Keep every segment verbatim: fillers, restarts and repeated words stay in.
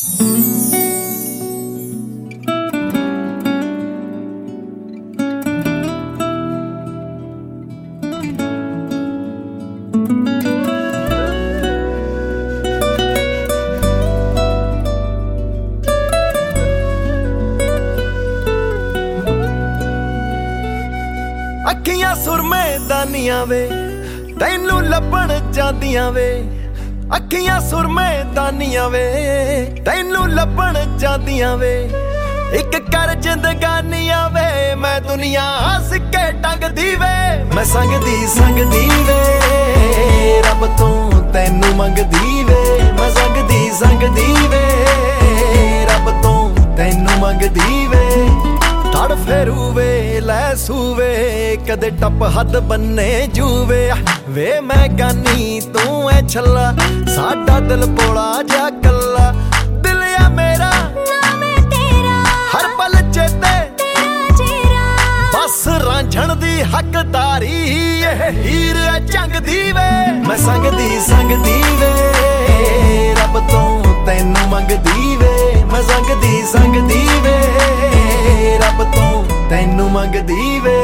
ਅੱਖੀਆਂ ਸੁਰਮੇ ਦਾਨੀਆਂ ਵੇ ਤੈਨੂੰ ਲੱਭਣ ਜਾਂਦੀਆਂ ਵੇ। ਅੱਖੀਆਂ ਸੁਰਮੇ ਦਾਨੀਆਂ ਵੇ ਤੈਨੂੰ ਲੱਭਣ ਜਾਂਦੀਆਂ ਵੇ। ਇੱਕ ਕਰ ਜ਼ਿੰਦਗਾਨੀਆਂ ਵੇ ਮੈਂ ਦੁਨੀਆ ਹੱਸ ਕੇ ਟੰਗਦੀ ਵੇ। ਮੈਂ ਸੰਗਦੀ ਸੰਗਦੀ ਵੇ ਰੱਬ ਤੋਂ ਤੈਨੂੰ ਮੰਗਦੀ ਵੇ। ਮੈਂ ਸੰਗਦੀ ਸੰਗਦੀ ਵੇ ਰੱਬ ਤੋਂ ਤੈਨੂੰ ਮੰਗਦੀ ਵੇ। ਤੜ ਫੇਰੂ ਵੇ ਲੈ ਸੂਵੇ ਕਦੇ ਟੱਪ ਹੱਦ ਬੰਨੇ ਜੂਵੇ। ਵੇ ਮੈਂ ਗਾਨੀ ਤੂੰ ਐ ਛੱਲਾ ਸਾਡਾ ਦਿਲ ਪੋਲਾ ਜਾ ਕੱਲਾ। ਦਿਲ ਆ ਮੇਰਾ ਨਾਮ ਹੈ ਤੇਰਾ ਹਰ ਪਲ ਚੇਤੇ ਤੇਰਾ ਚਿਹਰਾ। ਬਸ ਰਾਂਝਣ ਦੀ ਹੱਕਦਾਰੀ ਇਹ ਹੀਰ ਐ ਚੰਗਦੀ ਵੇ। ਮੈਂ ਸੰਗਦੀ ਸੰਗਦੀ ਵੇ ਰੱਬ ਤੋਂ ਤੈਨੂੰ ਮੰਗਦੀ ਵੇ। ਮੈਂ ਸੰਗਦੀ ਸੰਗਦੀ ਵੇ ਰੱਬ ਤੋਂ ਤੈਨੂੰ ਮੰਗਦੀ ਵੇ।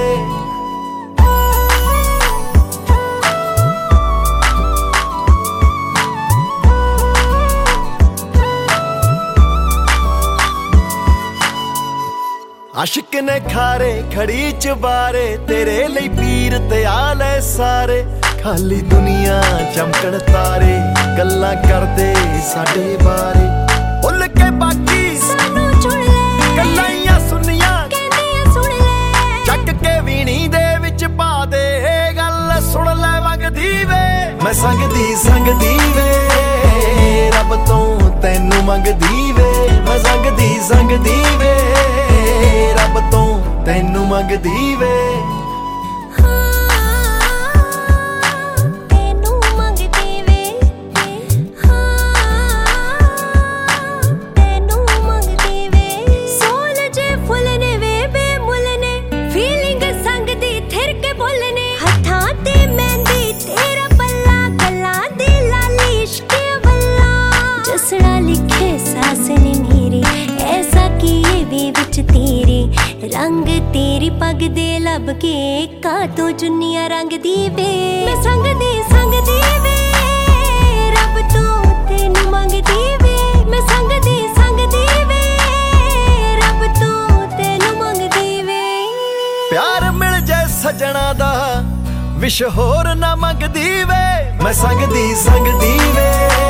ਆਸ਼ਿਕ ਨੇ ਖਾਰੇ ਖੜੀ ਚਬਾਰੇ ਤੇਰੇ ਲਈ ਪੀਰ ਤੇ ਆਲੇ ਸਾਰੇ। ਖਾਲੀ ਦੁਨੀਆ ਚਮਕਣ ਤਾਰੇ ਗੱਲਾਂ ਕਰਦੇ ਸਾਡੇ ਬਾਰੇ। ਭੁੱਲ ਕੇ ਬਾਕੀ ਸਾਨੂੰ ਚੁਣ ਲੈ ਗੱਲਾਂ ਸੁਣੀਆਂ ਕਹਿੰਦੀਆਂ ਸੁਣ ਲੈ। ਚੱਕ ਕੇ ਵੀਣੀ ਦੇ ਵਿੱਚ ਪਾ ਦੇ ਗੱਲ ਸੁਣ ਲੈ ਵਗਦੀ ਵੇ। ਮੈਂ ਸੰਗਦੀ ਸੰਗਦੀ ਵੇ ਰੱਬ ਤੋਂ ਤੈਨੂੰ ਮੰਗਦੀ ਵੇ। ਮੈਂ ਸੰਗਦੀ ਸੰਗਦੀ ਵੇ ਰੱਬ ਤੋਂ ਤੈਨੂੰ ਮੰਗਦੀ ਵੇ। रंग तेरी पग दे लब के का तो जुनिया रंग दी वे। मैं संगदी संगदी वे रब तो तेनू मंगदी वे। मैं संगदी संगदी वे रब तो तेनू मंगदी वे। प्यार मिल जाए सजना दा विश होर ना मंगदी वे। मैं संगदी संगदी वे